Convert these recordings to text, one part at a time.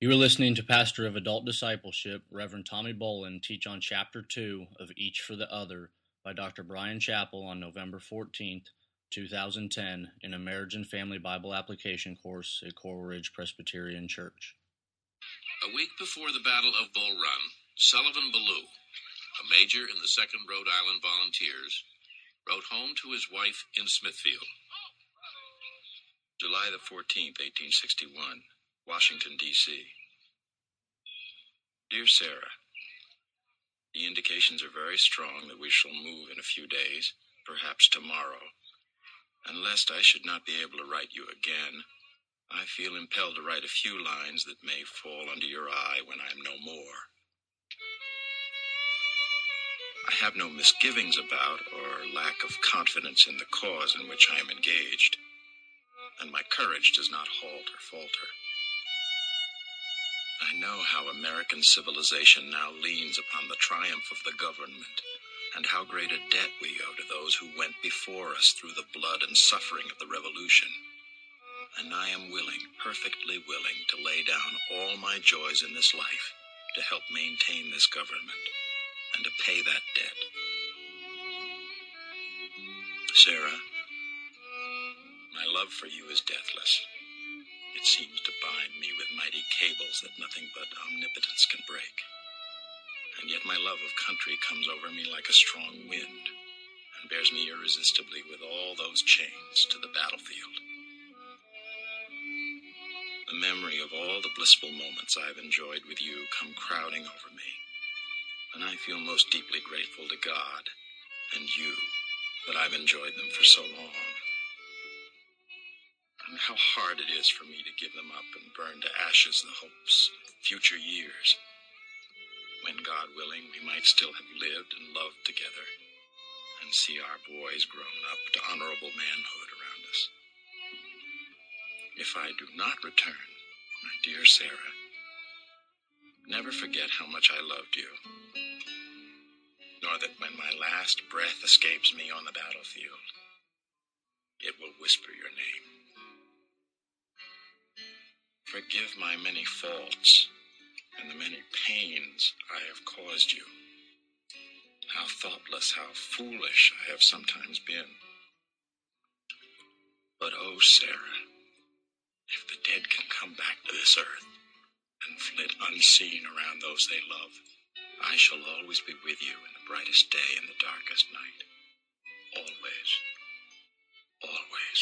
You are listening to Pastor of Adult Discipleship, Reverend Tommy Bolin, teach on Chapter 2 of Each for the Other by Dr. Brian Chappell on November 14th, 2010, in a Marriage and Family Bible Application course at Coral Ridge Presbyterian Church. A week before the Battle of Bull Run, Sullivan Ballou, a major in the 2nd Rhode Island Volunteers, wrote home to his wife in Smithfield. July the 14th, 1861, Washington, D.C. Dear Sarah, the indications are very strong that we shall move in a few days, perhaps tomorrow. And lest I should not be able to write you again, I feel impelled to write a few lines that may fall under your eye when I am no more. I have no misgivings about or lack of confidence in the cause in which I am engaged, and my courage does not halt or falter. I know how American civilization now leans upon the triumph of the government, and how great a debt we owe to those who went before us through the blood and suffering of the Revolution. And I am willing, perfectly willing, to lay down all my joys in this life to help maintain this government and to pay that debt. Sarah, my love for you is deathless. It seems to bind me with mighty cables that nothing but omnipotence can break. And yet my love of country comes over me like a strong wind and bears me irresistibly with all those chains to the battlefield. The memory of all the blissful moments I've enjoyed with you come crowding over me, and I feel most deeply grateful to God and you that I've enjoyed them for so long. And how hard it is for me to give them up and burn to ashes the hopes of future years, when, God willing, we might still have lived and loved together and see our boys grown up to honorable manhood around us. If I do not return, my dear Sarah, never forget how much I loved you, nor that when my last breath escapes me on the battlefield, it will whisper your name. Forgive my many faults and the many pains I have caused you. How thoughtless, how foolish I have sometimes been. But oh, Sarah, if the dead can come back to this earth and flit unseen around those they love, I shall always be with you in the brightest day and the darkest night. Always. Always.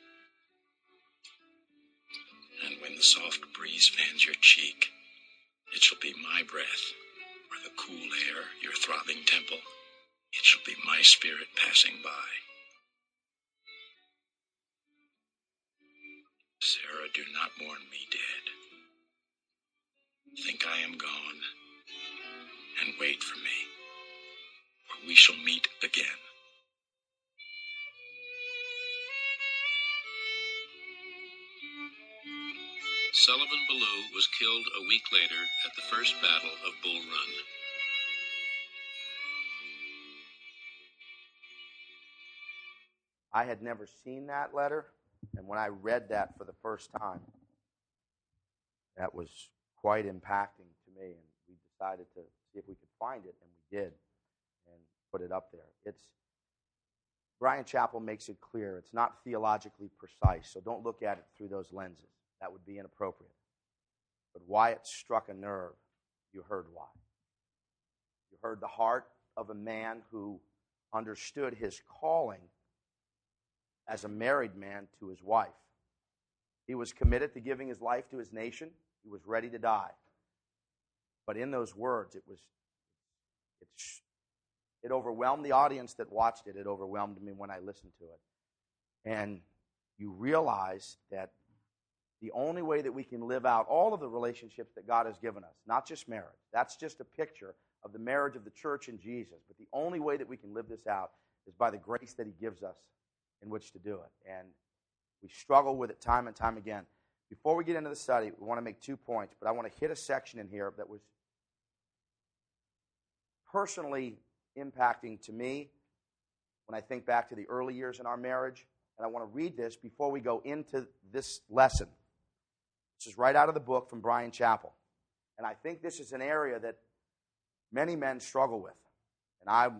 And when the soft breeze fans your cheek, it shall be my breath, or the cool air, your throbbing temple. It shall be my spirit passing by. Sarah, do not mourn me dead. Think I am gone, and wait for me, for we shall meet again. Sullivan Ballou was killed a week later at the First Battle of Bull Run. I had never seen that letter, and when I read that for the first time, that was quite impacting to me, and we decided to see if we could find it, and we did, and put it up there. Brian Chappell makes it clear it's not theologically precise, so don't look at it through those lenses. That would be inappropriate. But why it struck a nerve, you heard why. You heard the heart of a man who understood his calling as a married man to his wife. He was committed to giving his life to his nation. He was ready to die. But in those words, it overwhelmed the audience that watched it. It overwhelmed me when I listened to it. And you realize that the only way that we can live out all of the relationships that God has given us, not just marriage, that's just a picture of the marriage of the church and Jesus. But the only way that we can live this out is by the grace that he gives us in which to do it. And we struggle with it time and time again. Before we get into the study, we want to make 2 points, but I want to hit a section in here that was personally impacting to me when I think back to the early years in our marriage. And I want to read this before we go into this lesson. This is right out of the book from Bryan Chapell. And I think this is an area that many men struggle with. And I'm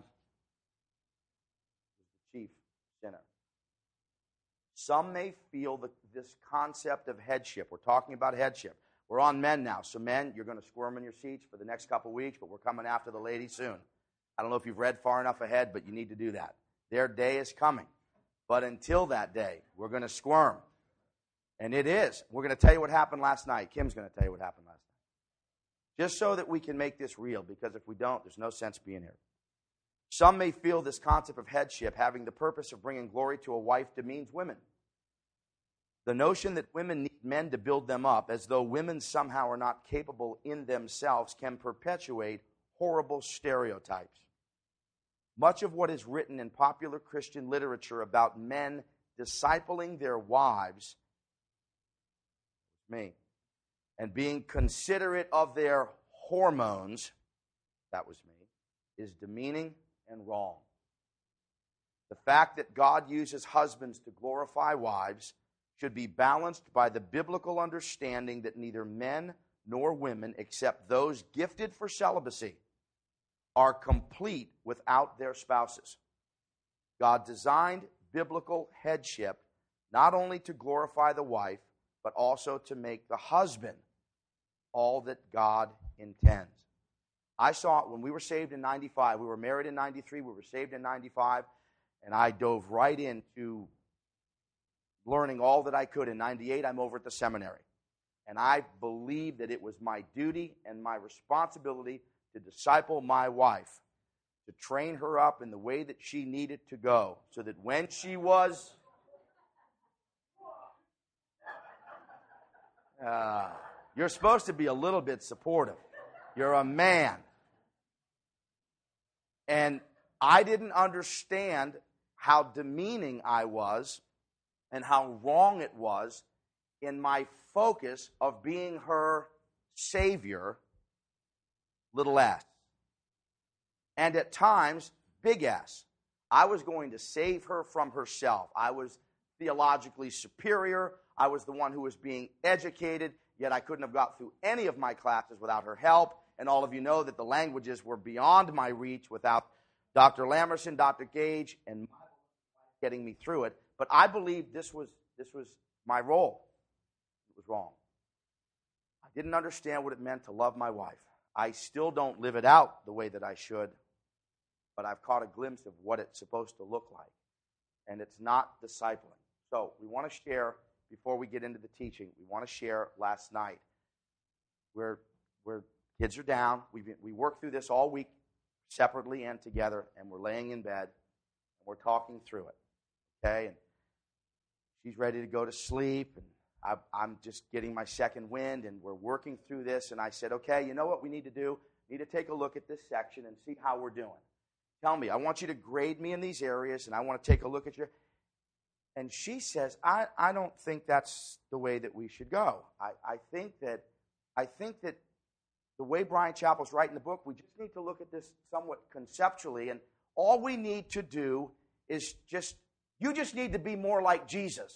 the chief sinner. Some may feel this concept of headship. We're talking about headship. We're on men now. So men, you're going to squirm in your seats for the next couple of weeks, but we're coming after the ladies soon. I don't know if you've read far enough ahead, but you need to do that. Their day is coming. But until that day, we're going to squirm. And it is. We're going to tell you what happened last night. Kim's going to tell you what happened last night. Just so that we can make this real, because if we don't, there's no sense being here. Some may feel this concept of headship having the purpose of bringing glory to a wife demeans women. The notion that women need men to build them up, as though women somehow are not capable in themselves, can perpetuate horrible stereotypes. Much of what is written in popular Christian literature about men discipling their wives, and being considerate of their hormones, that was me, is demeaning and wrong. The fact that God uses husbands to glorify wives should be balanced by the biblical understanding that neither men nor women, except those gifted for celibacy, are complete without their spouses. God designed biblical headship not only to glorify the wife, but also to make the husband all that God intends. I saw it when we were saved in 95. We were married in 93. We were saved in 95. And I dove right into learning all that I could. In 98, I'm over at the seminary. And I believed that it was my duty and my responsibility to disciple my wife, to train her up in the way that she needed to go, so that when she was... you're supposed to be a little bit supportive. You're a man. And I didn't understand how demeaning I was and how wrong it was in my focus of being her savior, little s. And at times, big S. I was going to save her from herself. I was theologically superior. I was the one who was being educated, yet I couldn't have got through any of my classes without her help. And all of you know that the languages were beyond my reach without Dr. Lamerson, Dr. Gage, and getting me through it. But I believe this was my role. It was wrong. I didn't understand what it meant to love my wife. I still don't live it out the way that I should, but I've caught a glimpse of what it's supposed to look like. And it's not discipling. So we want to share, before we get into the teaching, we want to share last night. Where kids are down. We worked through this all week, separately and together, and we're laying in bed, and we're talking through it. Okay? And she's ready to go to sleep, and I'm just getting my second wind, and we're working through this, and I said, okay, you know what we need to do? We need to take a look at this section and see how we're doing. Tell me, I want you to grade me in these areas, and I want to take a look at your... And she says, I don't think that's the way that we should go. I think that the way Bryan Chapell's writing the book, we just need to look at this somewhat conceptually, and all we need to do is you just need to be more like Jesus.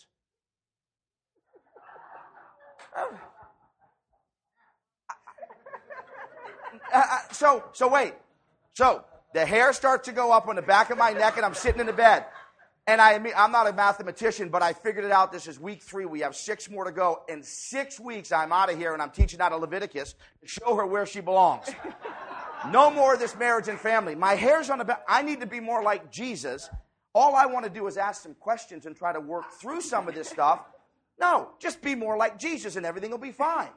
So wait. So the hair starts to go up on the back of my neck, and I'm sitting in the bed. And I'm not a mathematician, but I figured it out. This is week 3. We have 6 more to go. In 6 weeks, I'm out of here, and I'm teaching out of Leviticus to show her where she belongs. No more of this marriage and family. My hair's on the back. I need to be more like Jesus. All I want to do is ask some questions and try to work through some of this stuff. No, just be more like Jesus, and everything will be fine.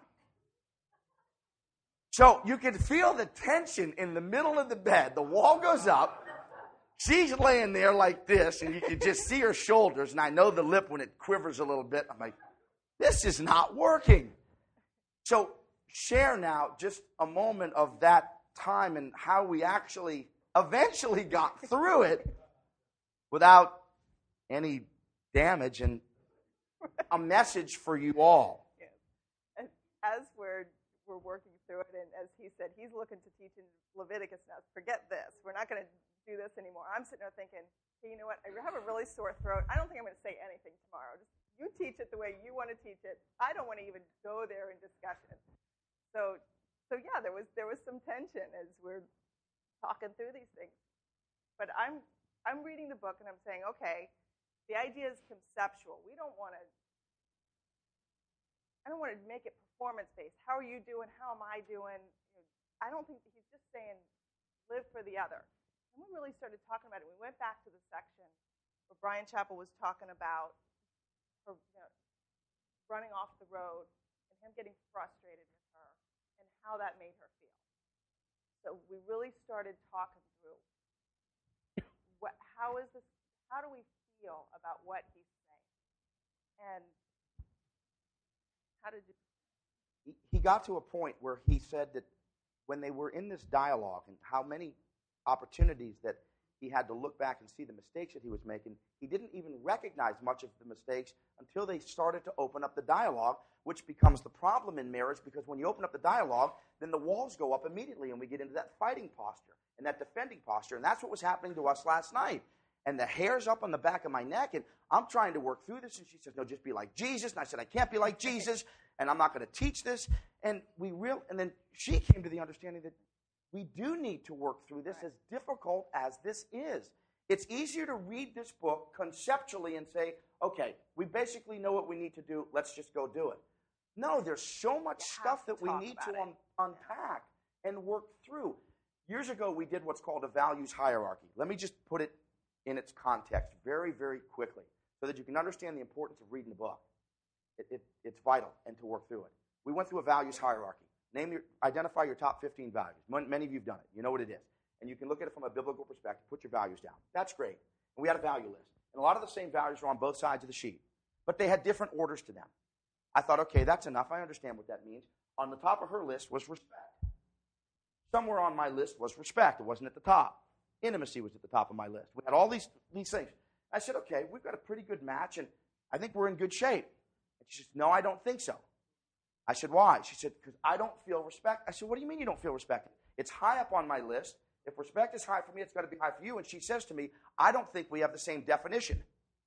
So you can feel the tension in the middle of the bed. The wall goes up. She's laying there like this, and you can just see her shoulders, and I know the lip when it quivers a little bit. I'm like, this is not working. So share now just a moment of that time and how we actually eventually got through it without any damage, and a message for you all. Yes. And as we're working through it, and as he said, he's looking to teach in Leviticus now. Forget this. We're not going to do this anymore. I'm sitting there thinking, hey, you know what? I have a really sore throat. I don't think I'm going to say anything tomorrow. Just You teach it the way you want to teach it. I don't want to even go there in discussion. So yeah, there was some tension as we're talking through these things. But I'm reading the book and I'm saying, okay, the idea is conceptual. I don't want to make it performance-based. How are you doing? How am I doing? I don't think he's just saying live for the other. And we really started talking about it. We went back to the section where Bryan Chapell was talking about her, running off the road and him getting frustrated with her and how that made her feel. So we really started talking through how do we feel about what he's saying? And how did you... He got to a point where he said that when they were in this dialogue and how many opportunities that he had to look back and see the mistakes that he was making, he didn't even recognize much of the mistakes until they started to open up the dialogue, which becomes the problem in marriage, because when you open up the dialogue, then the walls go up immediately and we get into that fighting posture and that defending posture. And that's what was happening to us last night. And the hair's up on the back of my neck, and I'm trying to work through this. And she says, no, just be like Jesus. And I said, I can't be like Jesus, and I'm not going to teach this. And then she came to the understanding that we do need to work through this, as difficult as this is. It's easier to read this book conceptually and say, okay, we basically know what we need to do. Let's just go do it. No, there's so much stuff that we need to unpack and work through. Years ago, we did what's called a values hierarchy. Let me just put it in its context very, very quickly so that you can understand the importance of reading the book. It's vital, and to work through it. We went through a values hierarchy. Identify your top 15 values. Many of you have done it. You know what it is. And you can look at it from a biblical perspective. Put your values down. That's great. And we had a value list. And a lot of the same values were on both sides of the sheet. But they had different orders to them. I thought, okay, that's enough. I understand what that means. On the top of her list was respect. Somewhere on my list was respect. It wasn't at the top. Intimacy was at the top of my list. We had all these things. I said, okay, we've got a pretty good match, and I think we're in good shape. And she said, no, I don't think so. I said, why? She said, because I don't feel respect. I said, what do you mean you don't feel respected? It's high up on my list. If respect is high for me, it's got to be high for you. And she says to me, I don't think we have the same definition.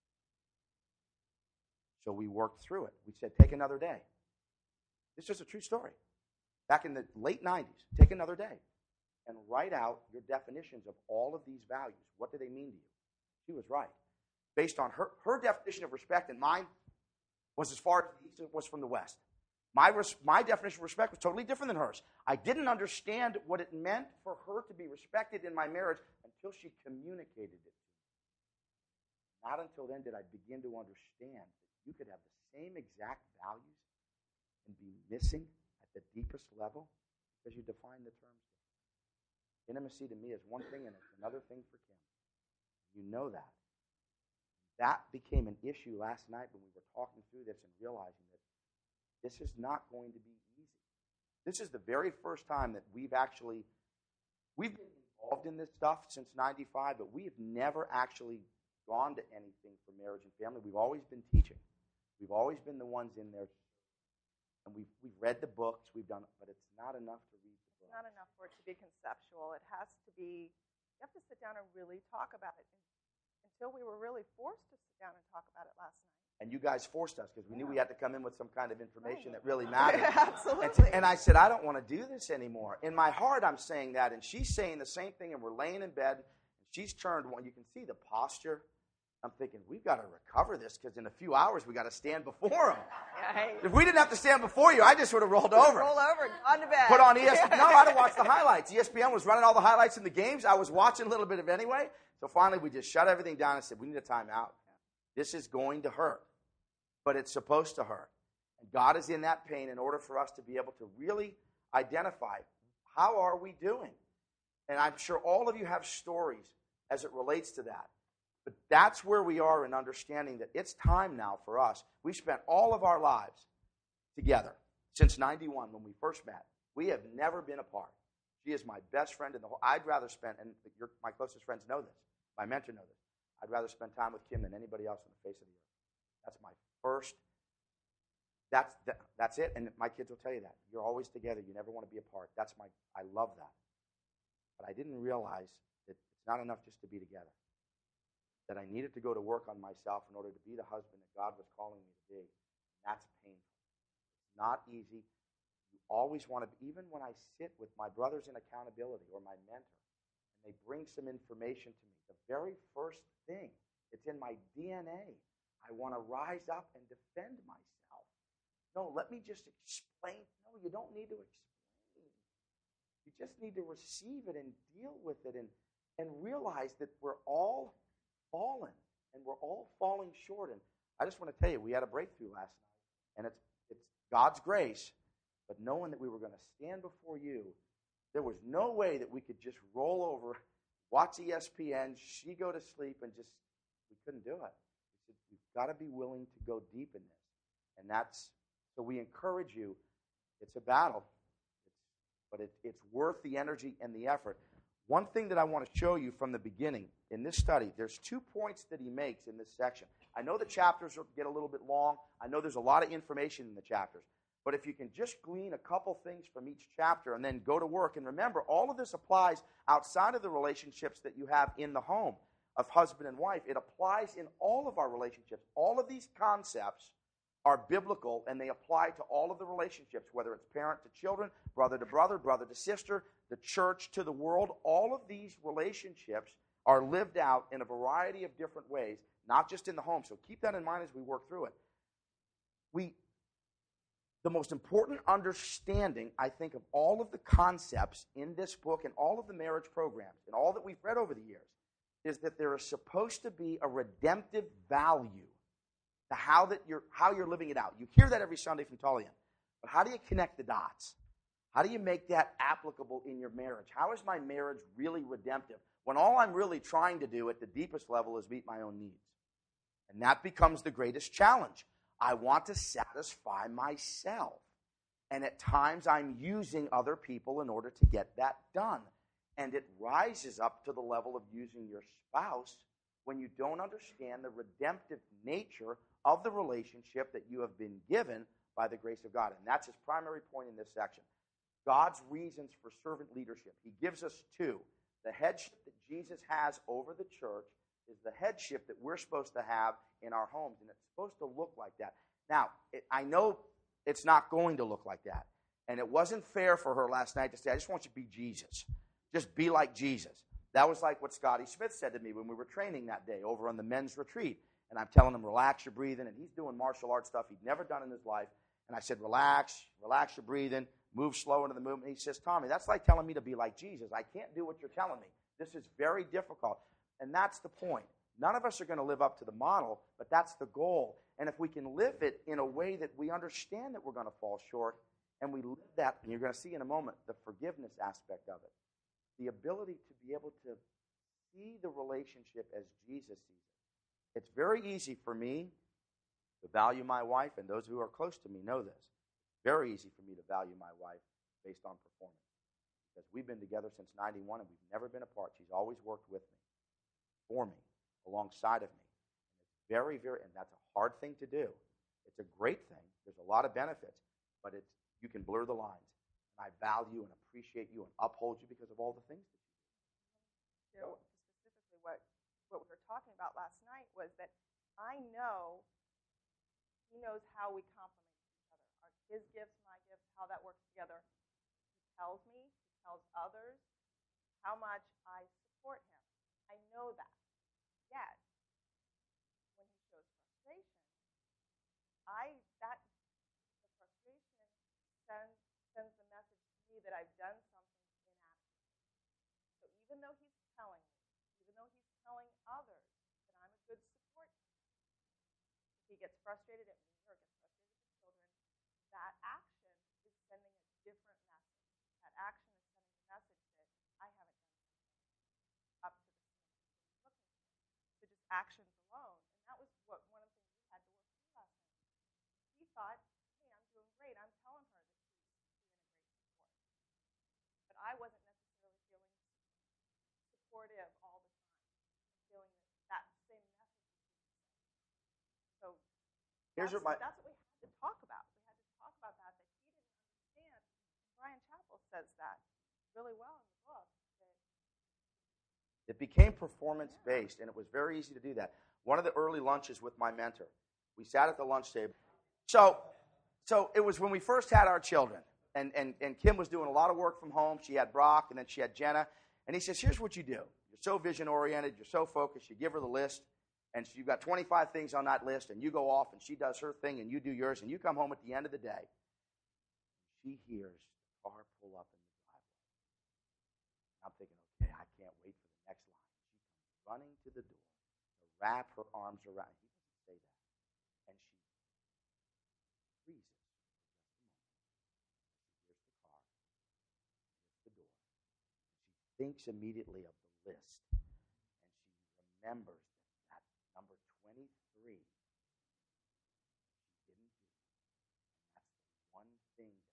So we worked through it. We said, take another day. This is a true story. Back in the late 90s, take another day and write out your definitions of all of these values. What do they mean to you? She was right. Based on her definition of respect, and mine was as far as the east as it was from the west. My definition of respect was totally different than hers. I didn't understand what it meant for her to be respected in my marriage until she communicated it. Not until then did I begin to understand that you could have the same exact values and be missing at the deepest level because you define the terms. Intimacy to me is one thing and it's another thing for Kim. You know that. That became an issue last night when we were talking through this and realizing that this is not going to be easy. This is the very first time that we've been involved in this stuff since 95, but we have never actually gone to anything for marriage and family. We've always been teaching. We've always been the ones in there. And we've read the books, we've done it, but it's not enough to read the book. It's not enough for it to be conceptual. It has to be, you have to sit down and really talk about it. Until we were really forced to sit down and talk about it last night. And you guys forced us because we knew we had to come in with some kind of information that really mattered. Absolutely. And I said, I don't want to do this anymore. In my heart, I'm saying that, and she's saying the same thing, and we're laying in bed, and she's turned one. You can see the posture. I'm thinking, we've got to recover this because in a few hours, we got to stand before him. Yeah, hey. If we didn't have to stand before you, I just would have rolled over. Roll over, on to bed. Put on ESPN. No, I'd have watched the highlights. ESPN was running all the highlights in the games. I was watching a little bit of it anyway. So finally, we just shut everything down and said, we need a timeout. This is going to hurt. But it's supposed to hurt. And God is in that pain in order for us to be able to really identify how are we doing. And I'm sure all of you have stories as it relates to that. But that's where we are in understanding that it's time now for us. We spent all of our lives together since 91 when we first met. We have never been apart. She is my best friend in the whole. I'd rather spend, and my closest friends know this, my mentor knows this, I'd rather spend time with Kim than anybody else on the face of the earth. That's my first. That's it. And my kids will tell you that. You're always together. You never want to be apart. I love that. But I didn't realize that it's not enough just to be together. that I needed to go to work on myself in order to be the husband that God was calling me to be. And that's painful. It's not easy. You always want to, even when I sit with my brothers in accountability or my mentor, and they bring some information to me, the very first thing, it's in my DNA. I want to rise up and defend myself. No, let me just explain. No, you don't need to explain. You just need to receive it and deal with it and realize that we're all fallen and we're all falling short. And I just want to tell you, we had a breakthrough last night, and it's God's grace, but knowing that we were going to stand before you, there was no way that we could just roll over, watch ESPN, she go to sleep, and just, we couldn't do it. We said, we've got to be willing to go deep in this. And so we encourage you. It's a battle, but it's worth the energy and the effort. One thing that I want to show you from the beginning in this study, there's 2 points that he makes in this section. I know the chapters get a little bit long. I know there's a lot of information in the chapters. But if you can just glean a couple things from each chapter and then go to work, and remember, all of this applies outside of the relationships that you have in the home of husband and wife. It applies in all of our relationships. All of these concepts are biblical, and they apply to all of the relationships, whether it's parent to children, brother to sister, the church to the world. All of these relationships are lived out in a variety of different ways, not just in the home. So keep that in mind as we work through it. The most important understanding, I think, of all of the concepts in this book and all of the marriage programs and all that we've read over the years is that there is supposed to be a redemptive value to how you're living it out. You hear that every Sunday from Talian. But how do you connect the dots? How do you make that applicable in your marriage? How is my marriage really redemptive when all I'm really trying to do at the deepest level is meet my own needs? And that becomes the greatest challenge. I want to satisfy myself. And at times I'm using other people in order to get that done. And it rises up to the level of using your spouse when you don't understand the redemptive nature of the relationship that you have been given by the grace of God. And that's his primary point in this section. God's reasons for servant leadership. He gives us 2. The headship that Jesus has over the church is the headship that we're supposed to have in our homes, and it's supposed to look like that. Now, I know it's not going to look like that, and it wasn't fair for her last night to say, I just want you to be Jesus. Just be like Jesus. That was like what Scotty Smith said to me when we were training that day over on the men's retreat, and I'm telling him, relax your breathing, and he's doing martial arts stuff he'd never done in his life, and I said, relax your breathing, move slow into the movement. He says, Tommy, that's like telling me to be like Jesus. I can't do what you're telling me. This is very difficult. And that's the point. None of us are going to live up to the model, but that's the goal. And if we can live it in a way that we understand that we're going to fall short, and we live that, and you're going to see in a moment the forgiveness aspect of it, the ability to be able to see the relationship as Jesus sees it. It's very easy for me to value my wife, and those who are close to me know this. Very easy for me to value my wife based on performance. Because we've been together since 91, and we've never been apart. She's always worked with me, for me, alongside of me. And it's and that's a hard thing to do. It's a great thing. There's a lot of benefits, but you can blur the lines. And I value and appreciate you and uphold you because of all the things that you do. Specifically, what we were talking about last night was that I know he knows how we complement each other. His gifts, my gifts, how that works together. He tells me, he tells others how much I support him. I know that. Yet, when he shows frustration, the frustration sends the message to me that I've done something inadequate. So even though he's telling me, even though he's telling others that I'm a good support system, if he gets frustrated at me or gets frustrated at the children, that action is sending a different message. That action is sending a message that I haven't done something up to the standard he's looking for. So just actions alone. And that was one of the things we had to work through last night. He thought, hey, I'm doing great. I'm telling her that she's being a great support. But I wasn't necessarily feeling supportive all the time. Feeling that same message was being sent. So that's what we had to talk about. We had to talk about that he didn't understand. Brian Chappell says that really well in the book, that It became performance-based, and it was very easy to do that. One of the early lunches with my mentor, we sat at the lunch table. So it was when we first had our children, and Kim was doing a lot of work from home. She had Brock, and then she had Jenna. And he says, here's what you do. You're so vision-oriented. You're so focused. You give her the list, and you've got 25 things on that list, and you go off, and she does her thing, and you do yours, and you come home at the end of the day. She hears the car pull up in the driveway. I'm thinking, okay, I can't wait for the next line. She comes running to the door to wrap her arms around. He doesn't say that. And she freezes for just a moment. She hears the car, hears the door. She thinks immediately of the list. And she remembers that number 23 she didn't do. And that's the one thing that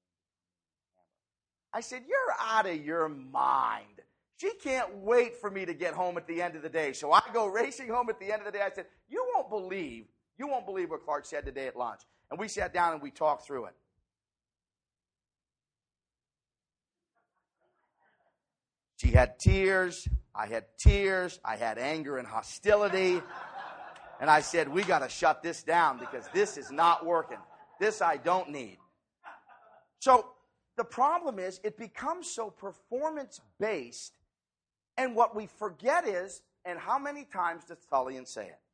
I said, you're out of your mind. She can't wait for me to get home at the end of the day. So I go racing home at the end of the day. I said, you won't believe what Clark said today at lunch. And we sat down and we talked through it. She had tears. I had tears. I had anger and hostility. And I said, we got to shut this down because this is not working. This I don't need. So the problem is it becomes so performance-based, and what we forget is, and how many times does Tullian say it?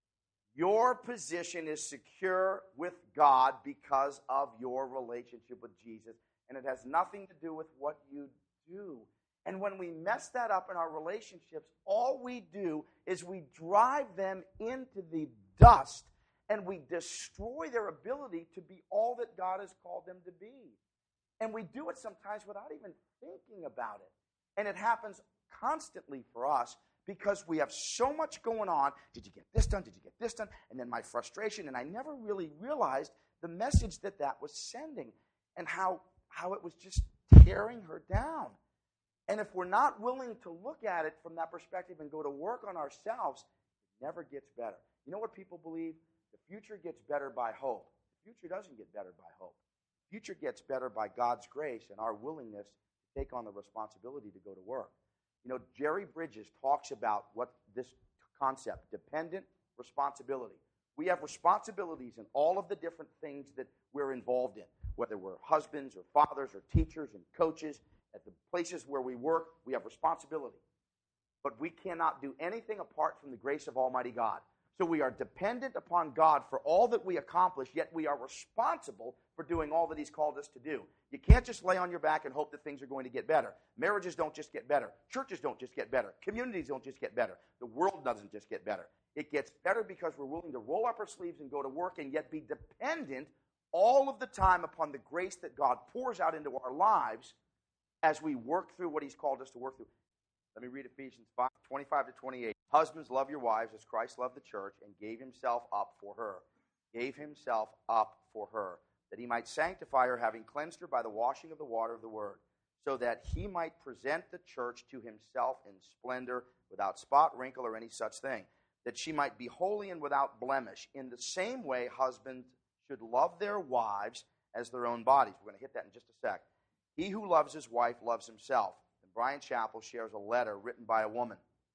Your position is secure with God because of your relationship with Jesus, and it has nothing to do with what you do. And when we mess that up in our relationships, all we do is we drive them into the dust, and we destroy their ability to be all that God has called them to be. And we do it sometimes without even thinking about it. And it happens constantly for us because we have so much going on. Did you get this done? Did you get this done? And then my frustration. And I never really realized the message that was sending and how it was just tearing her down. And if we're not willing to look at it from that perspective and go to work on ourselves, it never gets better. You know what people believe? The future gets better by hope. The future doesn't get better by hope. Future gets better by God's grace and our willingness to take on the responsibility to go to work. You know, Jerry Bridges talks about what this concept, dependent responsibility. We have responsibilities in all of the different things that we're involved in, whether we're husbands or fathers or teachers and coaches. At the places where we work, we have responsibility. But we cannot do anything apart from the grace of Almighty God. So we are dependent upon God for all that we accomplish, yet we are responsible for doing all that He's called us to do. You can't just lay on your back and hope that things are going to get better. Marriages don't just get better. Churches don't just get better. Communities don't just get better. The world doesn't just get better. It gets better because we're willing to roll up our sleeves and go to work and yet be dependent all of the time upon the grace that God pours out into our lives as we work through what He's called us to work through. Let me read Ephesians 5:25-28. Husbands, love your wives as Christ loved the church and gave Himself up for her. Gave Himself up for her, that He might sanctify her, having cleansed her by the washing of the water of the word, so that He might present the church to Himself in splendor, without spot, wrinkle, or any such thing, that she might be holy and without blemish. In the same way, husbands should love their wives as their own bodies. We're going to hit that in just a sec. He who loves his wife loves himself. And Bryan Chapell shares a letter written by a woman.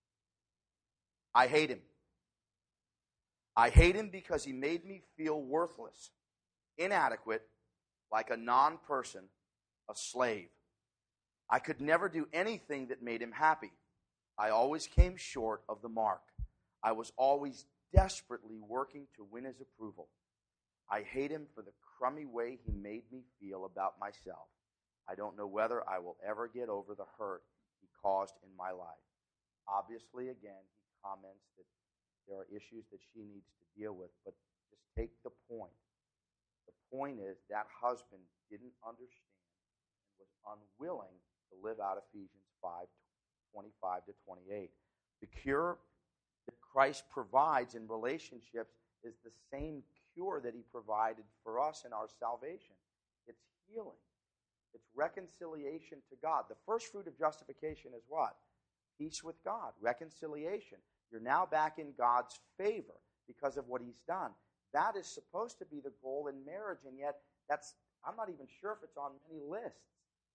I hate him. I hate him because he made me feel worthless, inadequate, like a non-person, a slave. I could never do anything that made him happy. I always came short of the mark. I was always desperately working to win his approval. I hate him for the crummy way he made me feel about myself. I don't know whether I will ever get over the hurt he caused in my life. Obviously, again, he comments that there are issues that she needs to deal with, but just take the point. The point is that husband didn't understand and was unwilling to live out Ephesians 5:25-28. The cure that Christ provides in relationships is the same cure that He provided for us in our salvation. It's healing. It's reconciliation to God. The first fruit of justification is what? Peace with God, reconciliation. You're now back in God's favor because of what He's done. That is supposed to be the goal in marriage, and yet I'm not even sure if it's on many lists.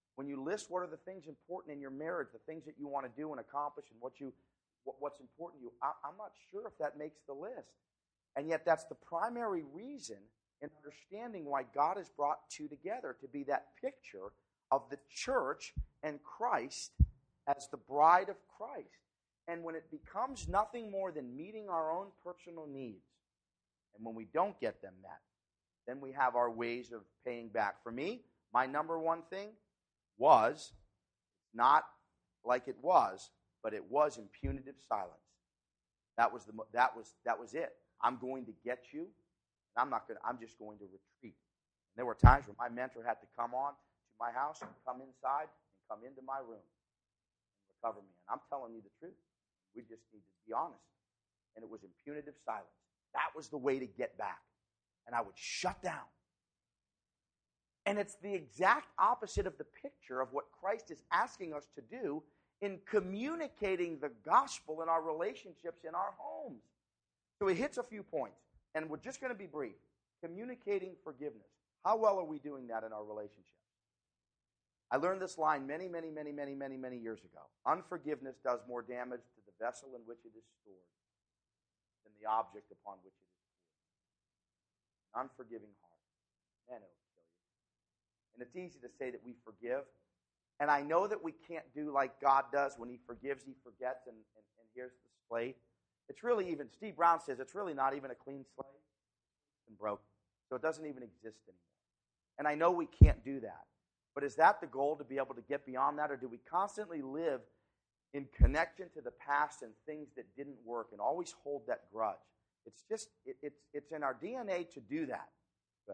When you list what are the things important in your marriage, the things that you want to do and accomplish and what's important to you, I'm not sure if that makes the list. And yet that's the primary reason in understanding why God has brought two together, to be that picture of the church and Christ as the bride of Christ. And when it becomes nothing more than meeting our own personal needs, and when we don't get them met, then we have our ways of paying back. For me, my number one thing was not like it was, but it was in punitive silence. That was it. I'm going to get you, and I'm just going to retreat. And there were times where my mentor had to come on to my house and come inside and come into my room and recover me. And I'm telling you the truth. We just need to be honest. And it was in punitive silence. That was the way to get back. And I would shut down. And it's the exact opposite of the picture of what Christ is asking us to do in communicating the gospel in our relationships in our homes. So he hits a few points, and we're just going to be brief. Communicating forgiveness. How well are we doing that in our relationships? I learned this line many years ago. Unforgiveness does more damage to the vessel in which it is stored than the object upon which it is stored. An unforgiving heart. Man, it'll kill you. And it's easy to say that we forgive. And I know that we can't do like God does. When he forgives, he forgets, and here's the slate. It's really even, Steve Brown says, it's really not even a clean slate. It's been broken. So it doesn't even exist anymore. And I know we can't do that. But is that the goal, to be able to get beyond that? Or do we constantly live in connection to the past and things that didn't work and always hold that grudge? It's just, it's in our DNA to do that. But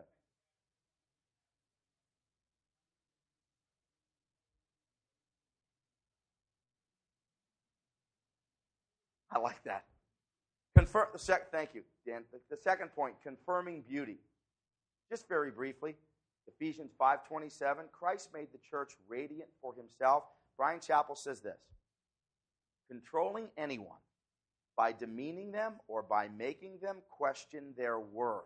I like that. Thank you, Dan. The second point, confirming beauty. Just very briefly, Ephesians 5:27, Christ made the church radiant for himself. Bryan Chapell says this: controlling anyone by demeaning them or by making them question their worth,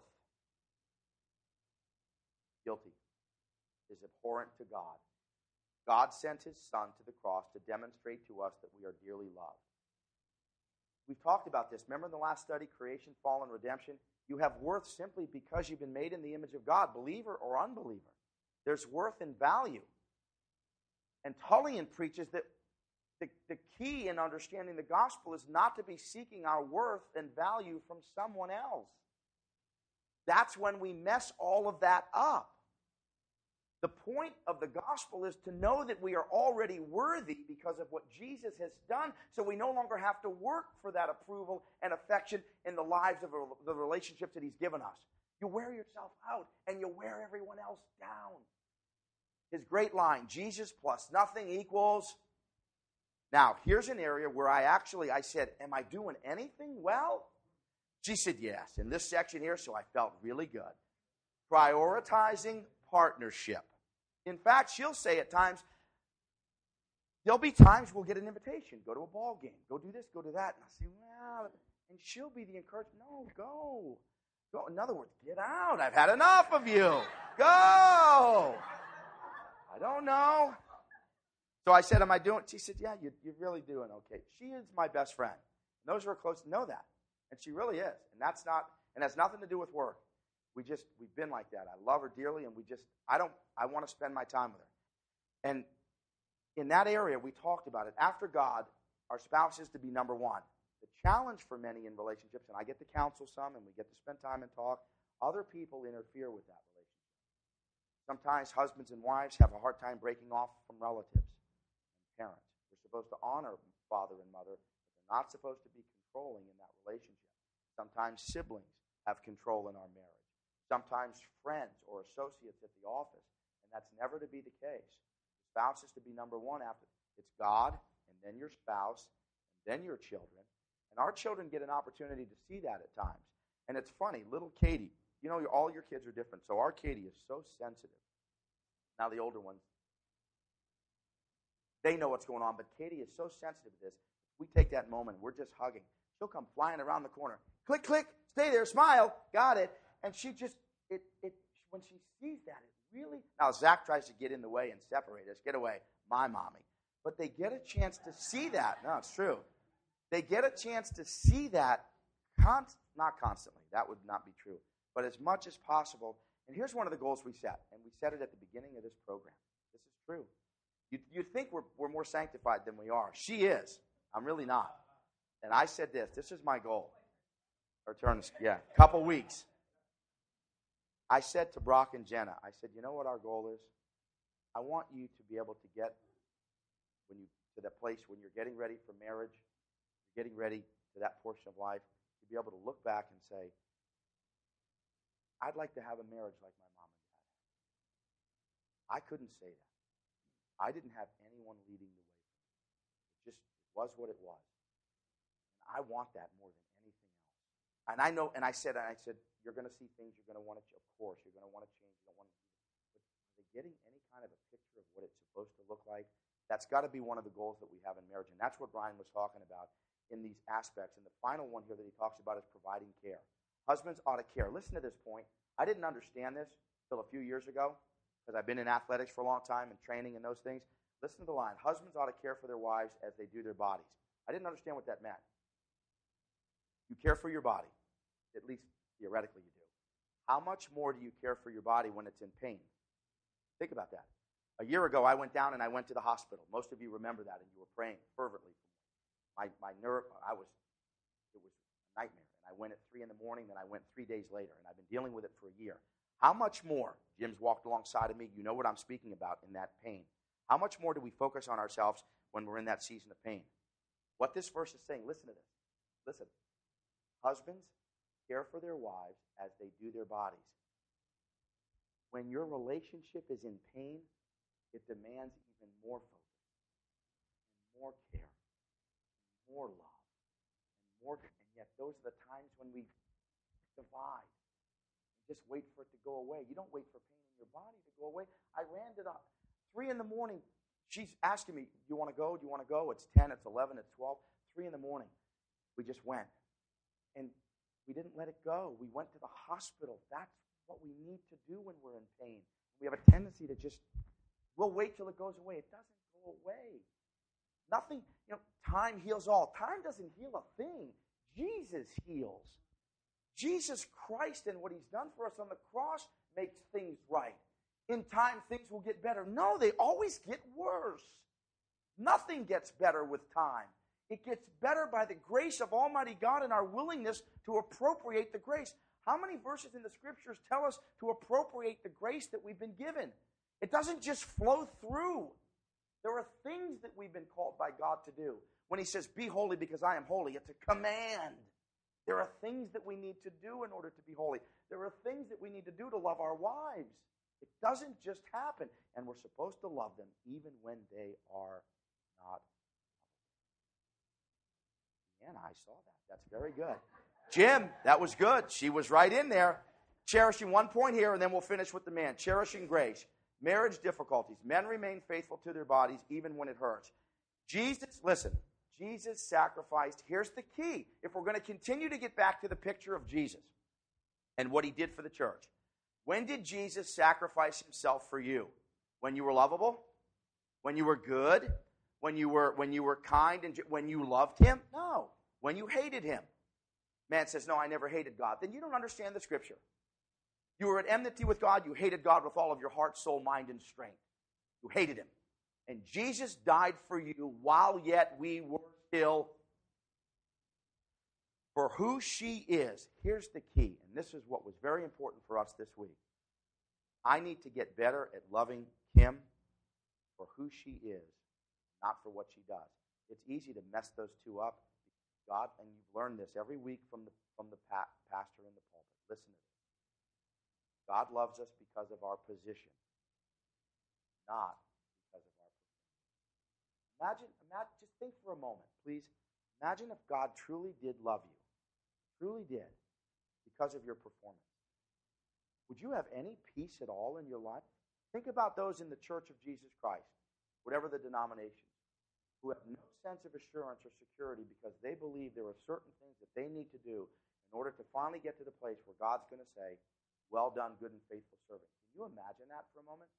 guilty, is abhorrent to God. God sent his Son to the cross to demonstrate to us that we are dearly loved. We've talked about this. Remember in the last study, creation, fall, and redemption? You have worth simply because you've been made in the image of God, believer or unbeliever. There's worth and value. And Tullian preaches that the key in understanding the gospel is not to be seeking our worth and value from someone else. That's when we mess all of that up. The point of the gospel is to know that we are already worthy because of what Jesus has done, so we no longer have to work for that approval and affection in the lives of the relationships that he's given us. You wear yourself out, and you wear everyone else down. His great line, Jesus plus nothing equals. Now, here's an area where I said, am I doing anything well? She said yes, in this section here, so I felt really good. Prioritizing partnership. In fact, she'll say at times, there'll be times we'll get an invitation, go to a ball game, go do this, go do that. And I say, well, and she'll be the encouragement, no, go. In other words, get out. I've had enough of you. Go. I don't know. So I said, am I doing? She said, yeah, you're really doing okay. She is my best friend. And those who are close know that. And she really is. And has nothing to do with work. We've been like that. I love her dearly, and I want to spend my time with her. And in that area, we talked about it. After God, our spouse is to be number one. The challenge for many in relationships, and I get to counsel some, and we get to spend time and talk, other people interfere with that relationship. Sometimes husbands and wives have a hard time breaking off from relatives and parents. They're supposed to honor father and mother, but they're not supposed to be controlling in that relationship. Sometimes siblings have control in our marriage. Sometimes friends or associates at the office, and that's never to be the case. The spouse is to be number one after. It's God, and then your spouse, and then your children. And our children get an opportunity to see that at times. And it's funny, little Katie, all your kids are different, so our Katie is so sensitive. Now the older ones, they know what's going on, but Katie is so sensitive to this. We take that moment, we're just hugging. She'll come flying around the corner. Click, click, stay there, smile, got it. And she just, when she sees that, it really... Now, Zach tries to get in the way and separate us. Get away, my mommy. But they get a chance to see that. No, it's true. They get a chance to see that, not constantly. That would not be true. But as much as possible. And here's one of the goals we set. And we set it at the beginning of this program. This is true. You think we're more sanctified than we are. She is. I'm really not. And I said this. This is my goal. Couple weeks. I said to Brock and Jenna, I said, you know what our goal is? I want you to be able to get to that place when you're getting ready for marriage, you're getting ready to that portion of life, to be able to look back and say, I'd like to have a marriage like my mom and dad had. I couldn't say that. I didn't have anyone leading the way. It just was what it was. And I want that more than anything else. And I know, and I said, you're going to see things you're going to want to, of course, you're going to want to change. You don't want to, but are they getting any kind of a picture of what it's supposed to look like? That's got to be one of the goals that we have in marriage. And that's what Brian was talking about in these aspects. And the final one here that he talks about is providing care. Husbands ought to care. Listen to this point. I didn't understand this until a few years ago because I've been in athletics for a long time and training and those things. Listen to the line. Husbands ought to care for their wives as they do their bodies. I didn't understand what that meant. You care for your body. At least theoretically you do. How much more do you care for your body when it's in pain? Think about that. A year ago, I went down and I went to the hospital. Most of you remember that, and you were praying fervently for me. My nerve, it was a nightmare. And I went at 3 in the morning, then I went 3 days later, and I've been dealing with it for a year. How much more? Jim's walked alongside of me. You know what I'm speaking about in that pain. How much more do we focus on ourselves when we're in that season of pain? What this verse is saying, listen to this. Listen. Husbands, care for their wives as they do their bodies. When your relationship is in pain, it demands even more focus, and more care, and more love, and yet those are the times when we divide and just wait for it to go away. You don't wait for pain in your body to go away. I ran to the 3 in the morning. She's asking me, do you want to go? Do you want to go? It's 10, it's 11, it's 12. 3 in the morning. We just went. And we didn't let it go. We went to the hospital. That's what we need to do when we're in pain. We have a tendency to just, we'll wait till it goes away. It doesn't go away. Nothing, time heals all. Time doesn't heal a thing. Jesus heals. Jesus Christ and what he's done for us on the cross makes things right. In time, things will get better. No, they always get worse. Nothing gets better with time. It gets better by the grace of Almighty God and our willingness to appropriate the grace. How many verses in the Scriptures tell us to appropriate the grace that we've been given? It doesn't just flow through. There are things that we've been called by God to do. When he says, be holy because I am holy, it's a command. There are things that we need to do in order to be holy. There are things that we need to do to love our wives. It doesn't just happen. And we're supposed to love them even when they are not. And I saw that. That's very good. Jim, that was good. She was right in there. Cherishing one point here, and then we'll finish with the man. Cherishing grace. Marriage difficulties. Men remain faithful to their bodies even when it hurts. Jesus sacrificed. Here's the key. If we're going to continue to get back to the picture of Jesus and what he did for the church. When did Jesus sacrifice himself for you? When you were lovable? When you were good? When you were kind and when you loved him? No. When you hated him. Man says, no, I never hated God. Then you don't understand the Scripture. You were at enmity with God. You hated God with all of your heart, soul, mind, and strength. You hated him. And Jesus died for you while yet we were still. For who she is, here's the key. And this is what was very important for us this week. I need to get better at loving Kim for who she is. Not for what she does. It's easy to mess those two up. God, and you've learned this every week from the pastor in the pulpit. Listen to this. God loves us because of our position, not because of our performance. Imagine, just think for a moment, please. Imagine if God truly did love you, truly did, because of your performance. Would you have any peace at all in your life? Think about those in the Church of Jesus Christ, whatever the denomination, who have no sense of assurance or security because they believe there are certain things that they need to do in order to finally get to the place where God's going to say, well done, good and faithful servant. Can you imagine that for a moment?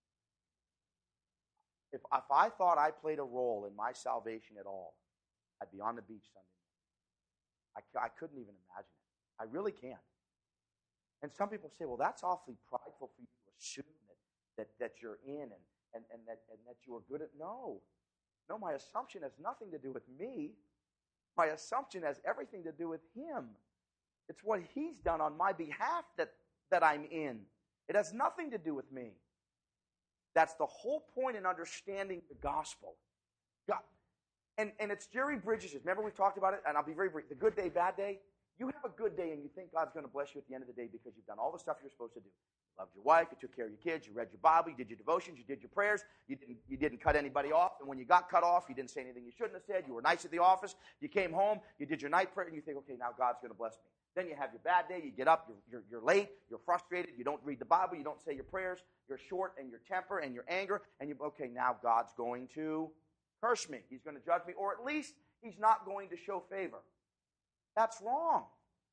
If I thought I played a role in my salvation at all, I'd be on the beach Sunday morning. I couldn't even imagine it. I really can't. And some people say, well, that's awfully prideful for you to assume that you're in and that you are good at. No, my assumption has nothing to do with me. My assumption has everything to do with him. It's what he's done on my behalf that I'm in. It has nothing to do with me. That's the whole point in understanding the gospel. God, and it's Jerry Bridges. Remember we talked about it? And I'll be very brief. The good day, bad day. You have a good day and you think God's going to bless you at the end of the day because you've done all the stuff you're supposed to do. You loved your wife, you took care of your kids, you read your Bible, you did your devotions, you did your prayers, you didn't cut anybody off, and when you got cut off, you didn't say anything you shouldn't have said, you were nice at the office, you came home, you did your night prayer, and you think, okay, now God's going to bless me. Then you have your bad day, you get up, you're late, you're frustrated, you don't read the Bible, you don't say your prayers, you're short in your temper and your anger, and okay, now God's going to curse me. He's going to judge me, or at least he's not going to show favor. That's wrong.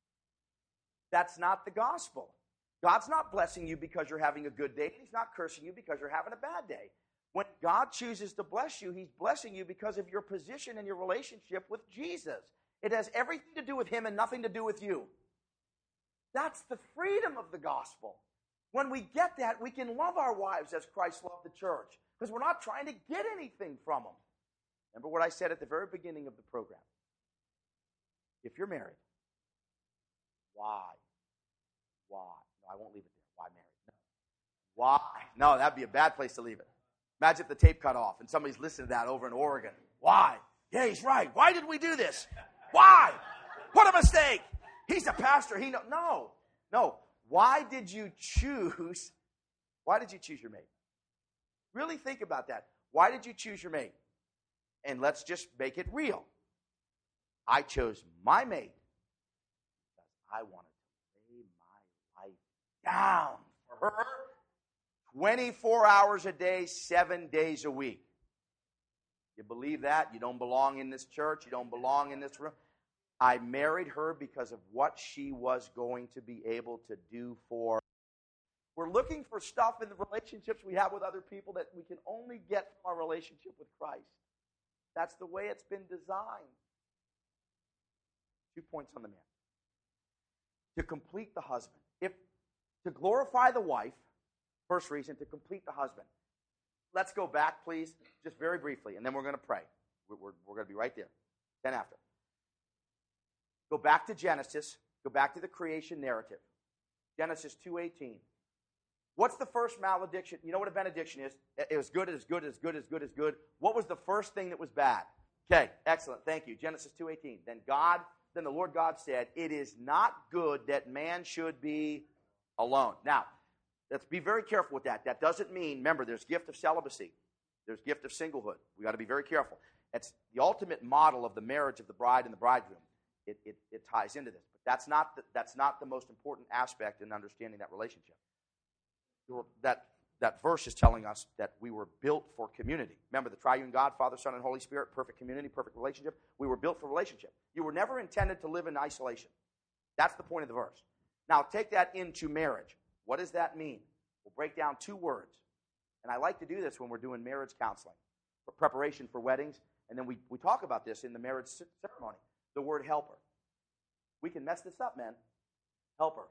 That's not the gospel. God's not blessing you because you're having a good day. He's not cursing you because you're having a bad day. When God chooses to bless you, he's blessing you because of your position and your relationship with Jesus. It has everything to do with him and nothing to do with you. That's the freedom of the gospel. When we get that, we can love our wives as Christ loved the church because we're not trying to get anything from them. Remember what I said at the very beginning of the program. If you're married, why? No, I won't leave it there. Why married? No. Why? No, that'd be a bad place to leave it. Imagine if the tape cut off and somebody's listening to that over in Oregon. Why? Yeah, he's right. Why did we do this? Why? What a mistake. He's a pastor. No. Why did you choose your mate? Really think about that. Why did you choose your mate? And let's just make it real. I chose my mate because I wanted to lay my life down for her 24 hours a day, 7 days a week. You believe that? You don't belong in this church. You don't belong in this room. I married her because of what she was going to be able to do for. We're looking for stuff in the relationships we have with other people that we can only get from our relationship with Christ. That's the way it's been designed. 2 points on the man. To complete the husband. To glorify the wife, first reason, to complete the husband. Let's go back, please, just very briefly, and then we're going to pray. We're going to be right there. Then after. Go back to Genesis. Go back to the creation narrative. Genesis 2:18. What's the first malediction? You know what a benediction is? It was good, it is good, it is good, it is good, it is good. What was the first thing that was bad? Okay, excellent. Thank you. Genesis 2:18. Then the Lord God said, it is not good that man should be alone. Now, let's be very careful with that. That doesn't mean, remember, there's gift of celibacy. There's gift of singlehood. We've got to be very careful. It's the ultimate model of the marriage of the bride and the bridegroom. It ties into this. But that's not the most important aspect in understanding that relationship. That verse is telling us that we were built for community. Remember, the triune God, Father, Son, and Holy Spirit, perfect community, perfect relationship. We were built for relationship. You were never intended to live in isolation. That's the point of the verse. Now, take that into marriage. What does that mean? We'll break down 2 words. And I like to do this when we're doing marriage counseling, for preparation for weddings. And then we talk about this in the marriage ceremony. The word helper. We can mess this up, man. Helper.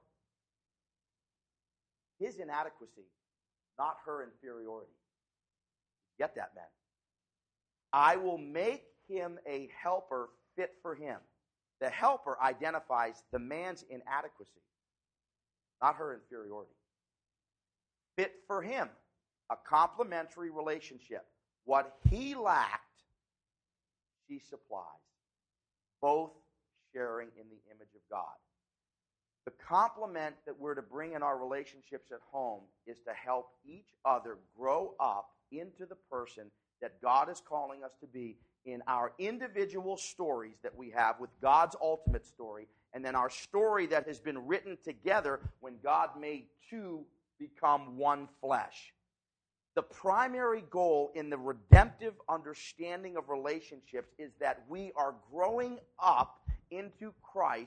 His inadequacy, not her inferiority. Get that, man. I will make him a helper fit for him. The helper identifies the man's inadequacy, not her inferiority. Fit for him, a complementary relationship. What he lacked, she supplies. Both sharing in the image of God. The complement that we're to bring in our relationships at home is to help each other grow up into the person that God is calling us to be in our individual stories that we have with God's ultimate story, and then our story that has been written together when God made 2 become one flesh. The primary goal in the redemptive understanding of relationships is that we are growing up into Christ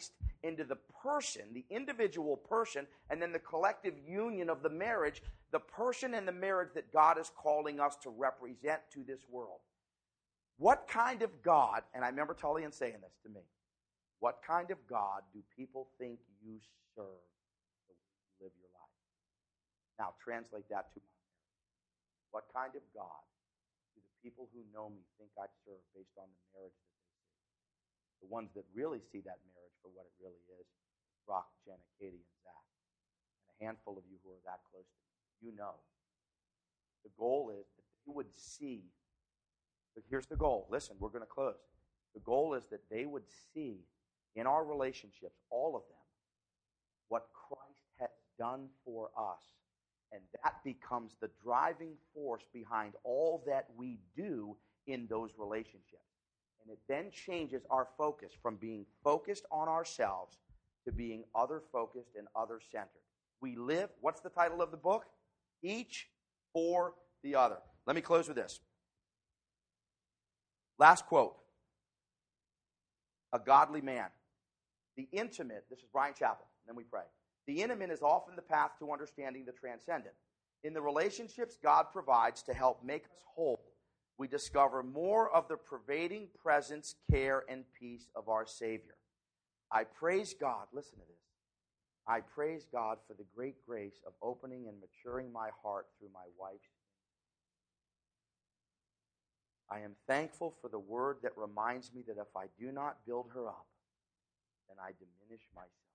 into the person, the individual person, and then the collective union of the marriage, the person and the marriage that God is calling us to represent to this world. What kind of God, and I remember Tullian saying this to me, what kind of God do people think you serve the way you live your life? Now, translate that to my marriage. What kind of God do the people who know me think I serve based on the marriage that they see? The ones that really see that marriage for what it really is, Brock, Jenna, Katie, and Zach. And a handful of you who are that close to me, you know. The goal is that they would see, but here's the goal. Listen, we're going to close. The goal is that they would see in our relationships, all of them, what Christ has done for us. And that becomes the driving force behind all that we do in those relationships. And it then changes our focus from being focused on ourselves to being other-focused and other-centered. We live, what's the title of the book? Each for the other. Let me close with this. Last quote. A godly man. The intimate, this is Bryan Chapell, and then we pray. The intimate is often the path to understanding the transcendent. In the relationships God provides to help make us whole, we discover more of the pervading presence, care, and peace of our Savior. I praise God, listen to this. I praise God for the great grace of opening and maturing my heart through my wife's. I am thankful for the word that reminds me that if I do not build her up, then I diminish myself.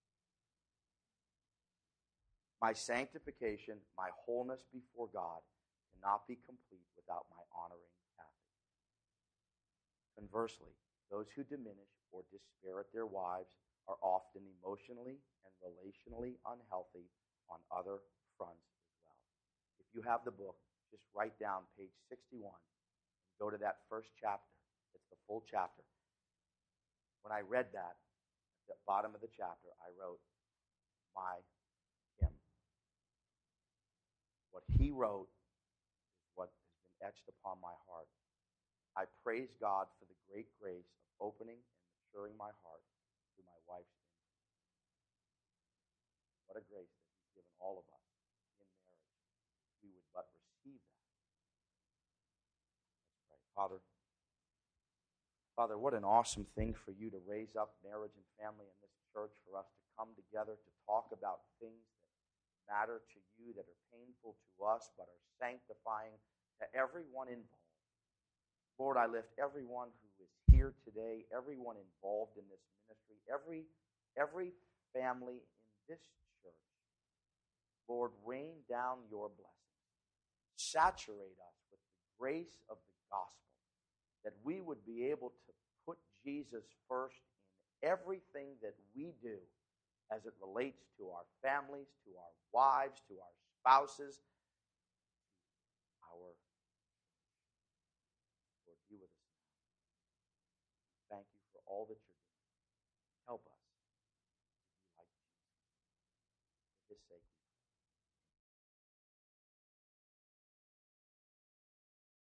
My sanctification, my wholeness before God, cannot be complete without my honoring Kathy. Conversely, those who diminish or despair at their wives are often emotionally and relationally unhealthy on other fronts as well. If you have the book, just write down page 61 and go to that first chapter. It's the full chapter. When I read that, at the bottom of the chapter, I wrote, my hymn. What he wrote is what has been etched upon my heart. I praise God for the great grace of opening and maturing my heart through my wife's ministry. What a grace that he's given all of us in marriage. We would but receive that. Let's pray. Father, what an awesome thing for you to raise up marriage and family in this church, for us to come together to talk about things that matter to you, that are painful to us, but are sanctifying to everyone involved. Lord, I lift everyone who is here today, everyone involved in this ministry, every family in this church. Lord, rain down your blessings. Saturate us with the grace of the gospel, that we would be able to put Jesus first in everything that we do as it relates to our families, to our wives, to our spouses, our Lord, be with us now. Thank you for all that you're doing. Help us to be like Jesus. For his sake,